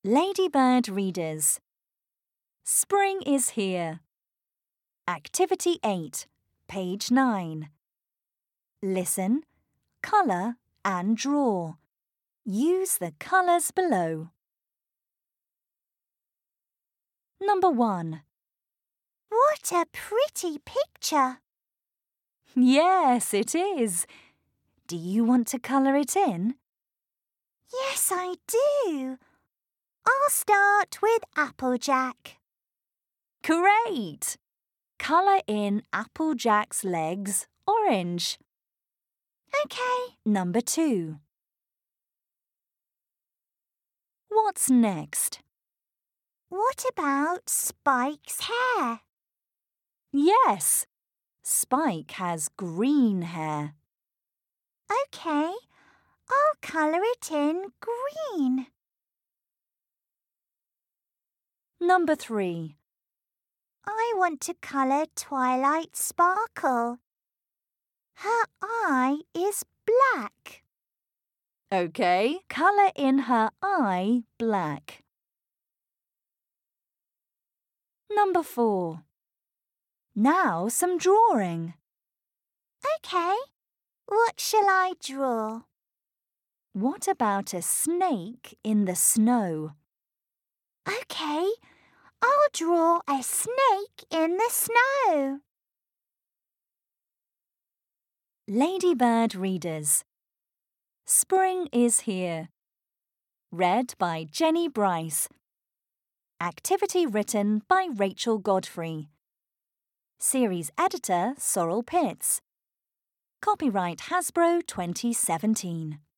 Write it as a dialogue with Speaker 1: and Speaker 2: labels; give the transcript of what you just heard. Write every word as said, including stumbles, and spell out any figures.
Speaker 1: Ladybird readers. Spring is here. Activity eight, page nine. Listen, colour and draw. Use the colours below. Number one.
Speaker 2: What a pretty picture!
Speaker 1: Yes, it is. Do you want to colour it in?
Speaker 2: Yes, I do. I'll start with Applejack.
Speaker 1: Great! Colour in Applejack's legs orange.
Speaker 2: OK.
Speaker 1: Number two. What's next?
Speaker 2: What about Spike's hair?
Speaker 1: Yes, Spike has green hair.
Speaker 2: OK, I'll colour it in green.
Speaker 1: Number three.
Speaker 2: I want to colour Twilight Sparkle. Her eye is black.
Speaker 1: OK, colour in her eye black. Number four. Now some drawing.
Speaker 2: OK, what shall I draw?
Speaker 1: What about a snake in the snow?
Speaker 2: OK, I'll draw a snake in the snow.
Speaker 1: Ladybird readers. Spring is here. Read by Jenny Bryce. Activity written by Rachel Godfrey. Series editor Sorrel Pitts. Copyright Hasbro twenty seventeen.